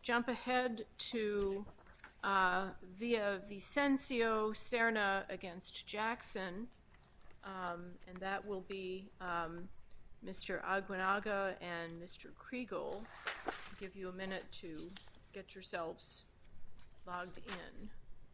jump ahead to Villavicencio Serna against Jackson, and that will be Mr. Aguinaga and Mr. Kriegel. I'll give you a minute to get yourselves logged in.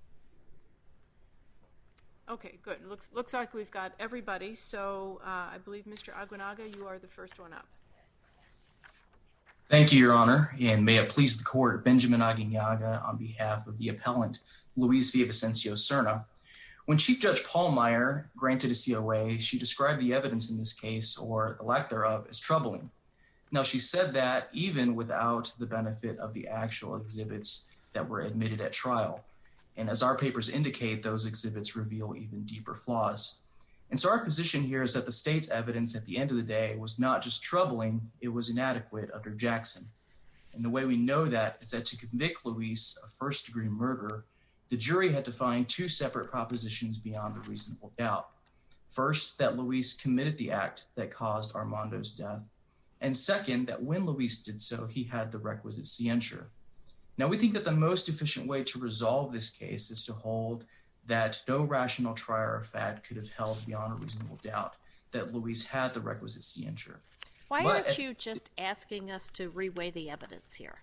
Okay, good. Looks like we've got everybody. So I believe, Mr. Aguinaga, you are the first one up. Thank you, Your Honor, and may it please the court, Benjamin Aguinaga on behalf of the appellant, Luis Villavicencio Serna. When Chief Judge Paul Meyer granted a COA, she described the evidence in this case, or the lack thereof, as troubling. Now, she said that even without the benefit of the actual exhibits that were admitted at trial. And as our papers indicate, those exhibits reveal even deeper flaws. And so our position here is that the state's evidence at the end of the day was not just troubling, it was inadequate under Jackson. And the way we know that is that to convict Luis of first-degree murder, the jury had to find two separate propositions beyond a reasonable doubt. First, that Luis committed the act that caused Armando's death. And second, that when Luis did so, he had the requisite scientia. Now, we think that the most efficient way to resolve this case is to hold that no rational trier of fact could have held beyond a reasonable doubt that Luis had the requisite scientia. Why aren't you just asking us to reweigh the evidence here?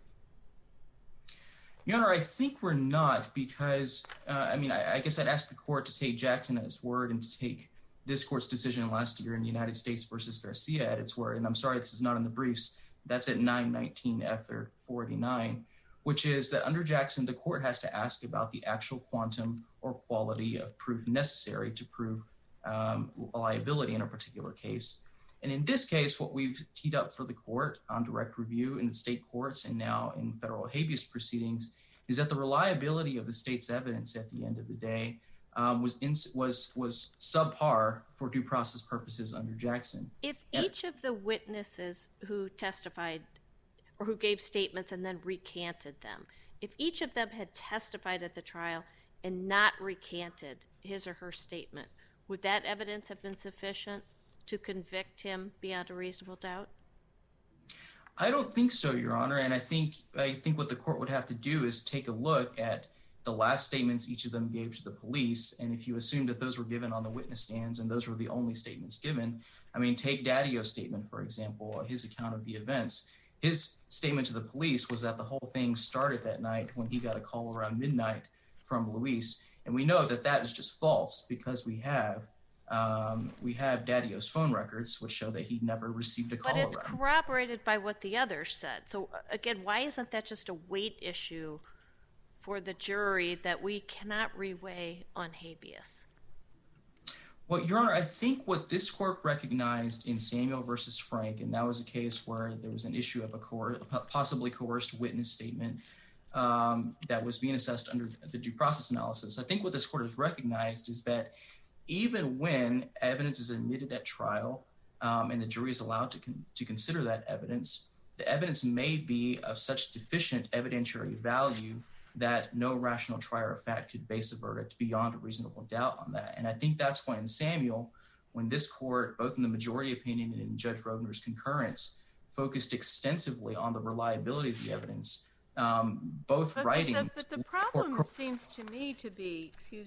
Your Honor, I think we're not because, I guess I'd ask the court to take Jackson at its word and to take this court's decision last year in the United States versus Garcia at its word. And I'm sorry, this is not in the briefs. That's at 919 F 489, which is that under Jackson, the court has to ask about the actual quantum or quality of proof necessary to prove liability in a particular case. And in this case, what we've teed up for the court on direct review in the state courts and now in federal habeas proceedings is that the reliability of the state's evidence at the end of the day was subpar for due process purposes under Jackson. If each of the witnesses who testified or who gave statements and then recanted them, if each of them had testified at the trial and not recanted his or her statement, would that evidence have been sufficient to convict him beyond a reasonable doubt? I don't think so, Your Honor. And I think what the court would have to do is take a look at the last statements each of them gave to the police. And if you assume that those were given on the witness stands and those were the only statements given, take Daddio's statement, for example, his account of the events. His statement to the police was that the whole thing started that night when he got a call around midnight from Luis. And we know that that is just false because we have Daddio's phone records, which show that he never received a call. But it's corroborated by what the others said. So again, why isn't that just a weight issue for the jury that we cannot reweigh on habeas? Well, Your Honor, I think what this court recognized in Samuel versus Frank, and that was a case where there was an issue of a possibly coerced witness statement that was being assessed under the due process analysis. I think what this court has recognized is that even when evidence is admitted at trial and the jury is allowed to consider that evidence, the evidence may be of such deficient evidentiary value that no rational trier of fact could base a verdict beyond a reasonable doubt on that. And I think that's why in Samuel, when this court, both in the majority opinion and in Judge Roedner's concurrence, focused extensively on the reliability of the evidence, both writing... But the problem seems to me to be,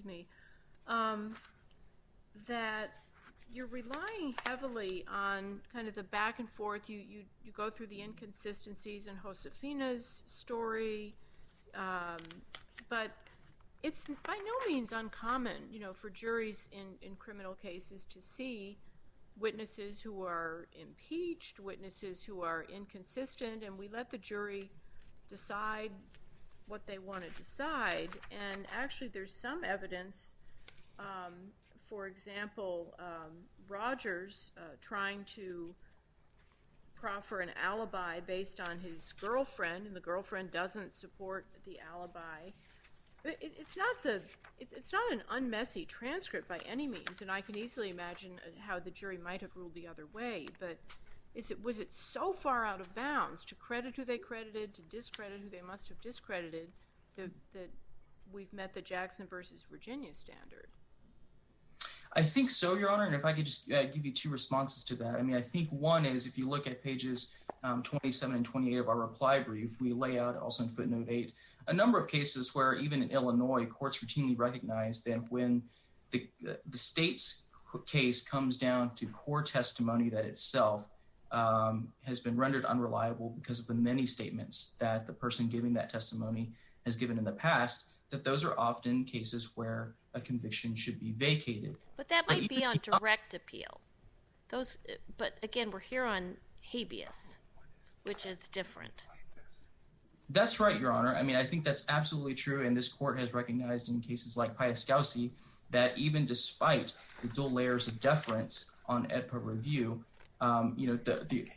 that you're relying heavily on kind of the back and forth. You go through the inconsistencies in Josefina's story, but it's by no means uncommon, for juries in criminal cases to see witnesses who are impeached, witnesses who are inconsistent, and we let the jury decide what they want to decide. And actually there's some evidence, for example, Rogers trying to proffer an alibi based on his girlfriend, and the girlfriend doesn't support the alibi. It's not an unmessy transcript by any means, and I can easily imagine how the jury might have ruled the other way, but was it so far out of bounds to credit who they credited, to discredit who they must have discredited, that we've met the Jackson versus Virginia standard? I think so, Your Honor, and if I could just give you two responses to that. I think one is if you look at pages 27 and 28 of our reply brief, we lay out also in footnote 8 a number of cases where even in Illinois, courts routinely recognize that when the state's case comes down to core testimony that itself has been rendered unreliable because of the many statements that the person giving that testimony has given in the past, that those are often cases where a conviction should be vacated. But that might be on direct appeal. But again, we're here on habeas, which is different. That's right, Your Honor. I mean, I think that's absolutely true, and this court has recognized in cases like Piaskowski that even despite the dual layers of deference on AEDPA review, the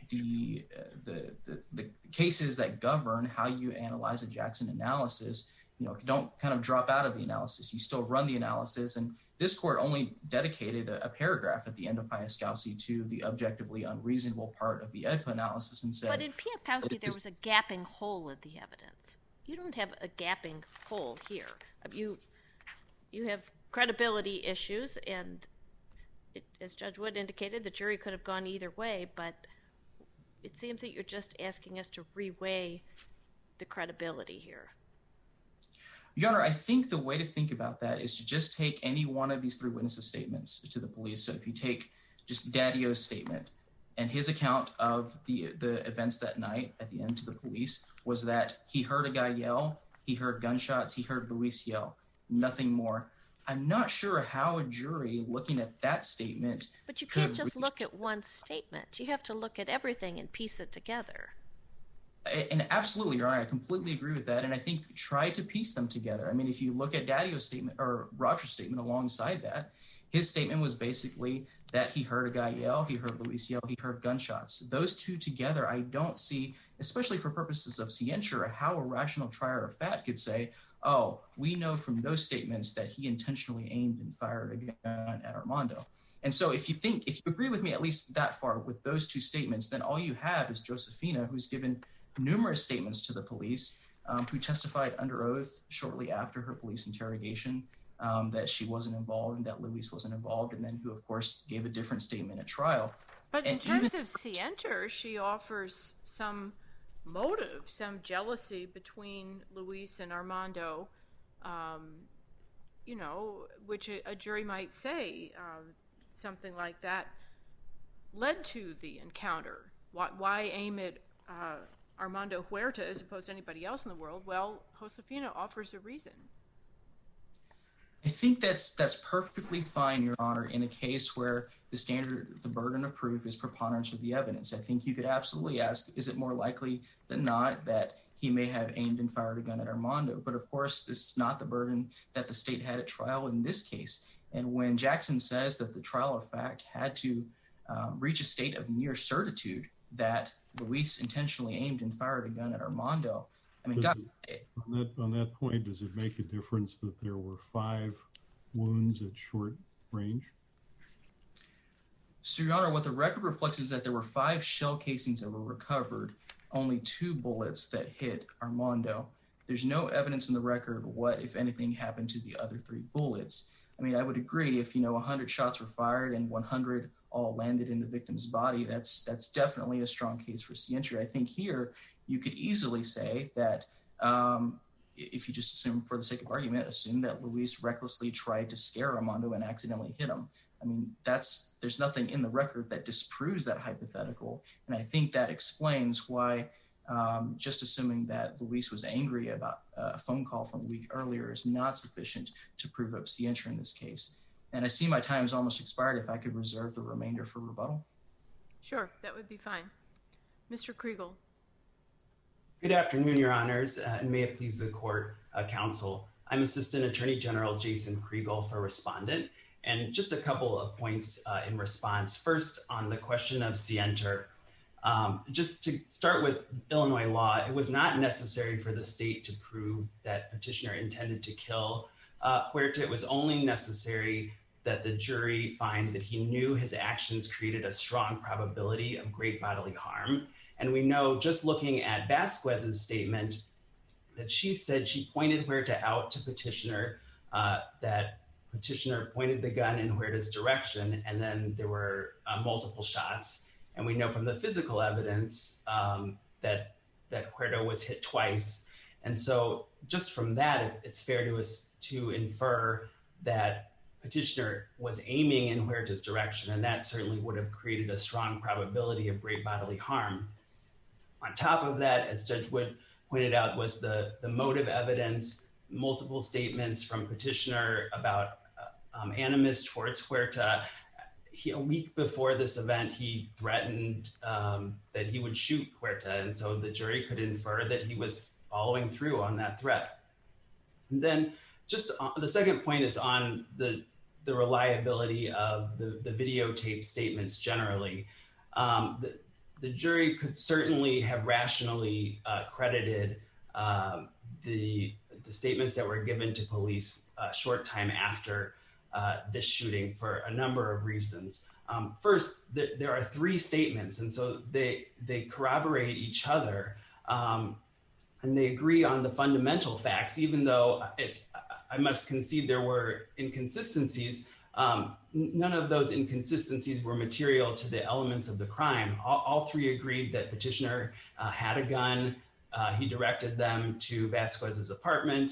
cases that govern how you analyze a Jackson analysis, don't kind of drop out of the analysis. You still run the analysis, and this court only dedicated a paragraph at the end of Piaskowski to the objectively unreasonable part of the AEDPA analysis and said... But in Piaskowski, there was a gapping hole in the evidence. You don't have a gapping hole here. You have credibility issues, and as Judge Wood indicated, the jury could have gone either way, but it seems that you're just asking us to reweigh the credibility here. Your Honor, I think the way to think about that is to just take any one of these three witnesses' statements to the police. So if you take just Daddy-O's statement, and his account of the events that night at the end to the police was that he heard a guy yell, he heard gunshots, he heard Luis yell, nothing more. I'm not sure how a jury looking at that statement... But you can't just look at one statement. You have to look at everything and piece it together. And absolutely, Your Honor, I completely agree with that. And I think try to piece them together. I mean, if you look at Daddy-O's statement or Roger's statement alongside that, his statement was basically that he heard a guy yell, he heard Luis yell, he heard gunshots. Those two together, I don't see, especially for purposes of scientia, how a rational trier of fact could say, oh, we know from those statements that he intentionally aimed and fired a gun at Armando. And so if you agree with me at least that far with those two statements, then all you have is Josefina, who's given numerous statements to the police, who testified under oath shortly after her police interrogation that she wasn't involved and that Luis wasn't involved, and then who, of course, gave a different statement at trial. But in terms of scienter, she offers some motive, some jealousy between Luis and Armando, which a jury might say something like that led to the encounter. Why aim at Armando Huerta as opposed to anybody else in the world? Well, Josefina offers a reason. I think that's perfectly fine, Your Honor, in a case where the burden of proof is preponderance of the evidence. I think you could absolutely ask, is it more likely than not that he may have aimed and fired a gun at Armando? But of course, this is not the burden that the state had at trial in this case. And when Jackson says that the trial of fact had to reach a state of near certitude that Luis intentionally aimed and fired a gun at Armando, I mean, on that point, does it make a difference that there were 5 wounds at short range? So, Your Honor, what the record reflects is that there were 5 shell casings that were recovered, only 2 bullets that hit Armando. There's no evidence in the record what, if anything, happened to the other 3 bullets. I mean, I would agree if, 100 shots were fired and 100 all landed in the victim's body, that's definitely a strong case for scientia. I think here you could easily say that if you just assume, for the sake of argument, assume that Luis recklessly tried to scare Armando and accidentally hit him. I mean, there's nothing in the record that disproves that hypothetical. And I think that explains why just assuming that Luis was angry about a phone call from a week earlier is not sufficient to prove up scientia in this case. And I see my time is almost expired. If I could reserve the remainder for rebuttal. Sure, that would be fine. Mr. Kriegel. Good afternoon, Your Honors, and may it please the court, counsel. I'm Assistant Attorney General Jason Kriegel for respondent. And just a couple of points in response. First, on the question of scienter, just to start with Illinois law, it was not necessary for the state to prove that petitioner intended to kill Huerta. It was only necessary that the jury find that he knew his actions created a strong probability of great bodily harm. And we know, just looking at Vasquez's statement, that she said she pointed Huerta out to petitioner, that petitioner pointed the gun in Huerta's direction, and then there were multiple shots. And we know from the physical evidence that Huerta was hit twice. And so just from that, it's fair to us to infer that petitioner was aiming in Huerta's direction, and that certainly would have created a strong probability of great bodily harm. On top of that, as Judge Wood pointed out, was the motive evidence, multiple statements from petitioner about animus towards Huerta. A week before this event, he threatened that he would shoot Huerta, and so the jury could infer that he was following through on that threat. And then just the second point is on the reliability of the videotape statements generally. The jury could certainly have rationally credited the statements that were given to police a short time after this shooting for a number of reasons. First, there are three statements, and so they corroborate each other, and they agree on the fundamental facts, even though I must concede there were inconsistencies. None of those inconsistencies were material to the elements of the crime. All three agreed that petitioner had a gun. He directed them to Vasquez's apartment,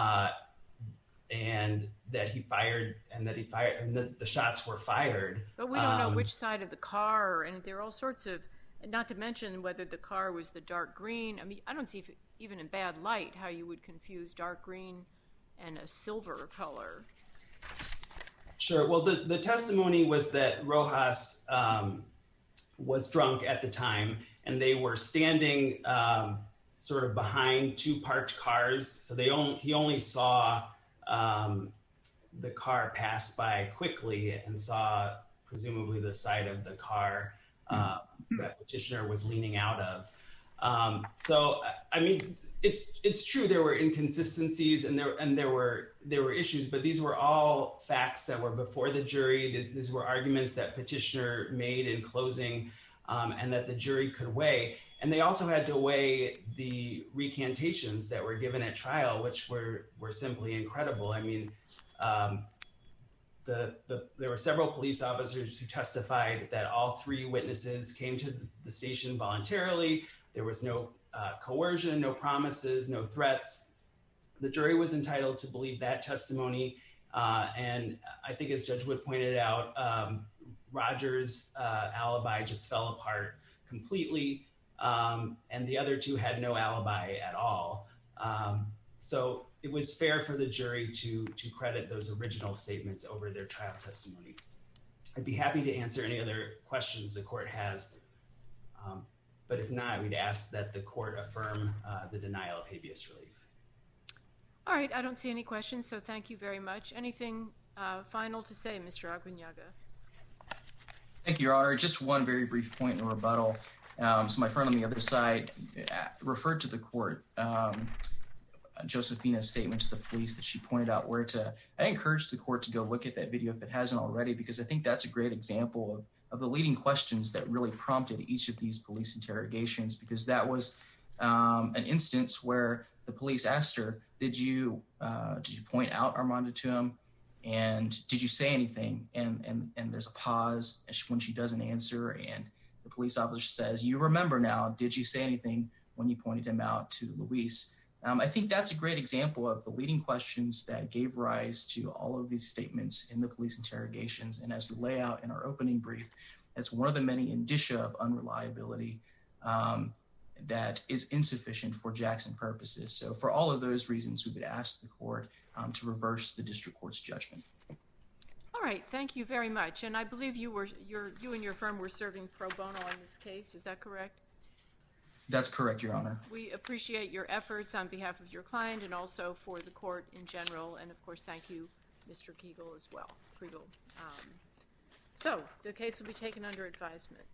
and that he fired, and that the shots were fired. But we don't know which side of the car, and there are all sorts of, not to mention whether the car was the dark green. I mean, I don't see, even in bad light, how you would confuse dark green and a silver color. Sure. Well, the testimony was that Rojas was drunk at the time, and they were standing sort of behind two parked cars. So he only saw the car pass by quickly and saw presumably the side of the car that petitioner was leaning out of. So, I mean, it's true there were inconsistencies and there were issues, but these were all facts that were before the jury. These were arguments that petitioner made in closing, and that the jury could weigh. And they also had to weigh the recantations that were given at trial, which were simply incredible. I mean, there were several police officers who testified that all three witnesses came to the station voluntarily. There was no coercion, no promises, no threats. The jury was entitled to believe that testimony. And I think, as Judge Wood pointed out, Roger's alibi just fell apart completely. And the other two had no alibi at all. So it was fair for the jury to credit those original statements over their trial testimony. I'd be happy to answer any other questions the court has. But if not, we'd ask that the court affirm the denial of habeas relief. All right, I don't see any questions, so thank you very much. Anything final to say, Mr. Aguinaga? Thank you, Your Honor. Just one very brief point in rebuttal. So my friend on the other side referred to the court, Josefina's statement to the police that she pointed out I encourage the court to go look at that video if it hasn't already, because I think that's a great example of the leading questions that really prompted each of these police interrogations, because that was an instance where the police asked her, did you point out Armando to him? And did you say anything? And there's a pause when she doesn't answer, and the police officer says, you remember now, did you say anything when you pointed him out to Luis? I think that's a great example of the leading questions that gave rise to all of these statements in the police interrogations. And as we lay out in our opening brief, that's one of the many indicia of unreliability that is insufficient for Jackson purposes. So for all of those reasons, we would ask the court to reverse the district court's judgment. All right, thank you very much. And I believe you and your firm were serving pro bono on this case. Is that correct? That's correct, Your Honor. We appreciate your efforts on behalf of your client and also for the court in general. And of course, thank you, Mr. Kriegel, as well. So the case will be taken under advisement.